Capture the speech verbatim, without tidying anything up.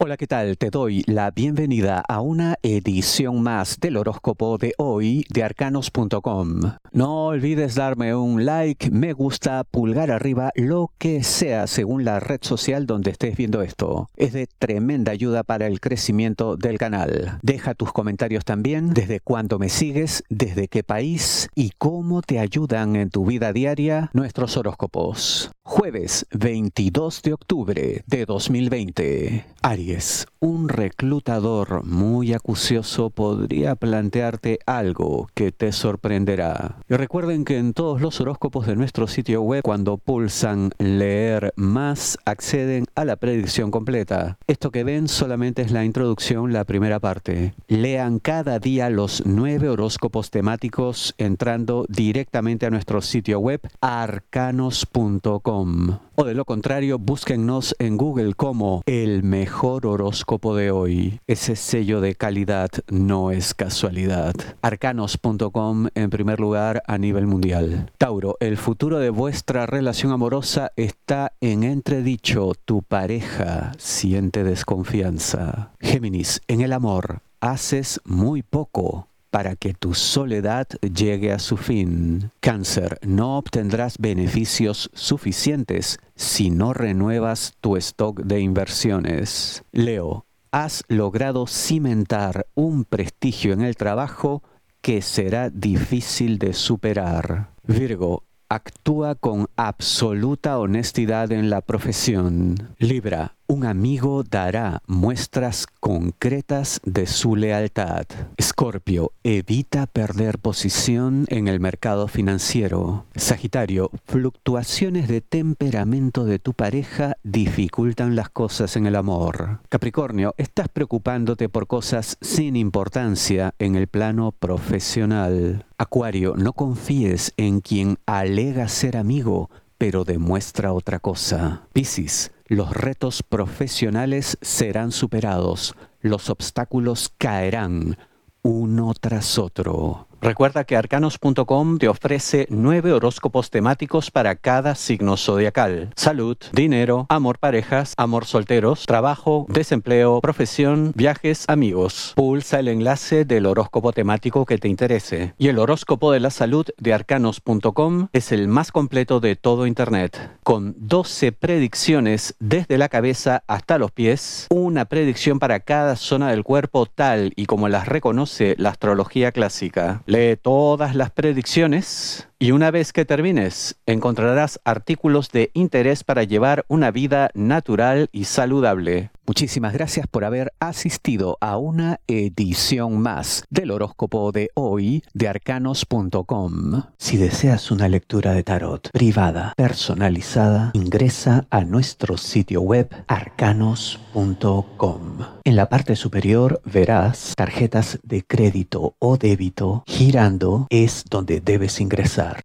Hola, ¿qué tal? Te doy la bienvenida a una edición más del horóscopo de hoy de arcanos punto com. No olvides darme un like, me gusta, pulgar arriba, lo que sea según la red social donde estés viendo esto. Es de tremenda ayuda para el crecimiento del canal. Deja tus comentarios también, desde cuándo me sigues, desde qué país y cómo te ayudan en tu vida diaria nuestros horóscopos. Jueves veintidós de octubre de dos mil veinte. Aries, un reclutador muy acucioso podría plantearte algo que te sorprenderá. Y recuerden que en todos los horóscopos de nuestro sitio web, cuando pulsan leer más, acceden a la predicción completa. Esto que ven solamente es la introducción, la primera parte. Lean cada día los nueve horóscopos temáticos entrando directamente a nuestro sitio web arcanos punto com. O de lo contrario, búsquennos en Google como el mejor horóscopo de hoy. Ese sello de calidad no es casualidad. arcanos punto com en primer lugar a nivel mundial. Tauro, el futuro de vuestra relación amorosa está en entredicho. Tu pareja siente desconfianza. Géminis, en el amor, haces muy poco para que tu soledad llegue a su fin. Cáncer, no obtendrás beneficios suficientes si no renuevas tu stock de inversiones. Leo, has logrado cimentar un prestigio en el trabajo que será difícil de superar. Virgo, actúa con absoluta honestidad en la profesión. Libra, un amigo dará muestras concretas de su lealtad. Escorpio, evita perder posición en el mercado financiero. Sagitario, fluctuaciones de temperamento de tu pareja dificultan las cosas en el amor. Capricornio, estás preocupándote por cosas sin importancia en el plano profesional. Acuario, no confíes en quien alega ser amigo, pero demuestra otra cosa. Piscis, los retos profesionales serán superados, los obstáculos caerán uno tras otro. Recuerda que arcanos punto com te ofrece nueve horóscopos temáticos para cada signo zodiacal. Salud, dinero, amor, parejas, amor, solteros, trabajo, desempleo, profesión, viajes, amigos. Pulsa el enlace del horóscopo temático que te interese. Y el horóscopo de la salud de arcanos punto com es el más completo de todo Internet, con doce predicciones desde la cabeza hasta los pies, una predicción para cada zona del cuerpo tal y como las reconoce la astrología clásica. Lee todas las predicciones y una vez que termines, encontrarás artículos de interés para llevar una vida natural y saludable. Muchísimas gracias por haber asistido a una edición más del horóscopo de hoy de arcanos punto com. Si deseas una lectura de tarot privada, personalizada, ingresa a nuestro sitio web arcanos punto com. En la parte superior verás tarjetas de crédito o débito. Girando es donde debes ingresar.